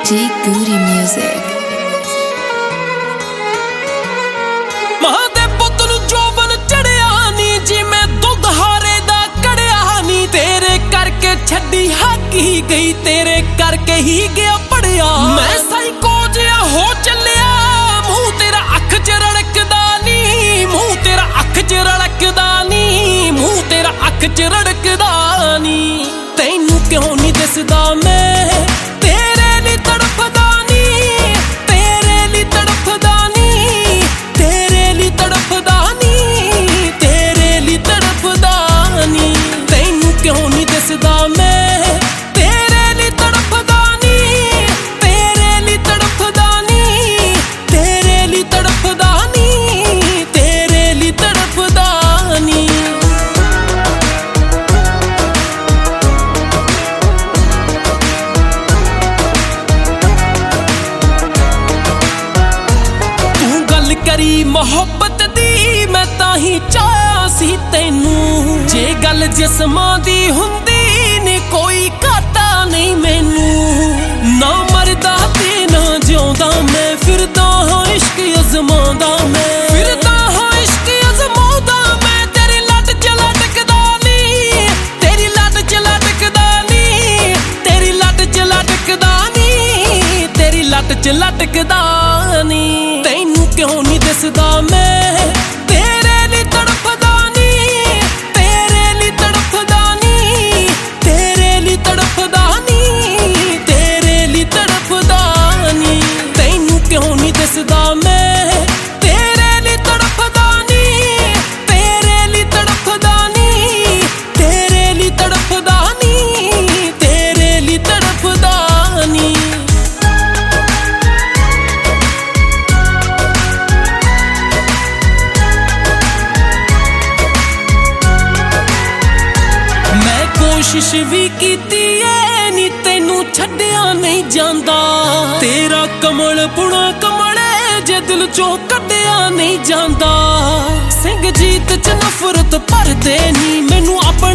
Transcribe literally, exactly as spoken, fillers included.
G Goody Music। ਮਾਂ ਦੇ ਪੁੱਤ ਨੂੰ ਜੋਬਨ ਚੜਿਆ ਨੀ ਜਿਵੇਂ ਦੁੱਧ ਹਾਰੇ ਦਾ ਕੜਿਆ ਨੀ। ਤੇਰੇ ਕਰਕੇ ਛੱਡੀ ਹਾਕੀ ਗਈ, ਤੇਰੇ ਕਰਕੇ ਹੀ ਗਿਆ ਪੜਿਆ। ਮੈਂ ਸਾਈਕੋ ਜਿਹਾ ਹੋ ਚੱਲਿਆ, ਮੂੰਹ ਤੇਰਾ ਅੱਖ ਚ ਰੜਕਦਾ ਨੀ, ਮੂੰਹ ਤੇਰਾ ਅੱਖ ਚ ਰੜਕਦਾ ਨੀ, ਮੂੰਹ ਤੇਰਾ ਅੱਖ ਚ ਰੜਕਦਾ ਨੀ। ਤੈਨੂੰ ਕਿਉਂ ਨਹੀਂ ਦਿਸਦਾ ਮੈਂ ਤੇਰੇ ਲਈ ਤੜਫਦਾ ਨੀ, ਤੇਰੇ ਲਈ ਤੜਫਦਾ ਨੀ, ਤੇਰੇ ਲਈ ਤੜਫਦਾ ਨੀ, ਤੇਰੇ ਲਈ ਤੜਫਦਾ ਨੀ। ਤੈਨੂੰ ਕਿਉਂ ਨਹੀਂ ਦਿਸਦਾ ਮੈਂ ਤੇਰੇ ਲਈ ਤੜਫਦਾ ਨੀ, ਤੇਰੇ ਲਈ ਤੜਫਦਾ ਨੀ, ਤੇਰੇ ਲਈ ਤੜਫਦਾ ਨੀ, ਤੇਰੇ ਲਈ ਤੜਫਦਾ ਨੀ। ਕਰੀ ਮੁਹੱਬਤ ਦੀ ਮੈਂ ਤਾਂ ਹੀ ਚਾਹਿਆ ਸੀ ਤੈਨੂੰ, ਜੇ ਗੱਲ ਜਿਸਮਾਂ ਦੀ ਹੁੰਦੀ ਨੀ ਕੋਈ ਘਾਟਾ ਨਹੀਂ ਮੈਨੂੰ। ਨਾ ਮਰਦਾ ਤੇ ਨਾ ਜਿਉਂਦਾ ਮੈਂ ਫਿਰਦਾ ਹਾਂ ਇਸ਼ਕ ਅਜ਼ਮਾਉਂਦਾ, ਮੈਂ ਫਿਰਦਾ ਹਾਂ ਇਸ਼ਕ ਅਜ਼ਮਾਉਂਦਾ। ਮੈਂ ਤੇਰੀ ਲੱਟ ਚ ਲਟਕਦਾ ਨੀ, ਤੇਰੀ ਲੱਟ ਚ ਲਟਕਦਾ ਨੀ, ਤੇਰੀ ਲੱਟ ਚ ਲਟਕਦਾ ਨੀ, ਤੇਰੀ ਲੱਟ ਚ ਲਟਕਦਾ ਨੀ। ਤੈਨੂੰ ਕਿਉਂ ਨਹੀਂ ਦਿਸਦਾ ਮੈਂ ਤੇਰੇ ਲਈ ਤੜਫਦਾ ਨੀ, ਤੇਰੇ ਲਈ ਤੜਫਦਾ ਨੀ, ਤੇਰੇ ਲਈ ਤੜਫਦਾ ਨੀ, ਤੇਰੇ ਲਈ ਤੜਫਦਾ ਨੀ। ਤੈਨੂੰ ਕਿਉਂ ਨਹੀਂ ਦਿਸਦਾ ਮੈਂ ਤੇਰੇ ਲਈ ਤੜਫਦਾ ਨੀ, ਤੇਰੇ ਲਈ ਤੜਫਦਾ ਨੀ, ਤੇਰੇ ਲਈ ਤੜਫਦਾ ਨੀ, ਤੇਰੇ ਲਈ ਤੜਫਦਾ ਨੀ। ਕੋਸ਼ਿਸ਼ ਵੀ ਕੀਤੀ ਏ ਨੀ ਤੈਨੂੰ ਛੱਡਿਆ ਨਹੀਂ ਜਾਂਦਾ, ਤੇਰਾ ਕਮਲ ਪੁਣਾ ਕਮਲੇ ਜੇ ਦਿਲ ਚੋਂ ਕੱਢਿਆ ਨਹੀਂ ਜਾਂਦਾ। ਸਿੰਘ ਜੀਤ ਚ ਨਫ਼ਰਤ ਭਰਦੇ ਨੀ ਮੈਨੂੰ ਆਪਣਾ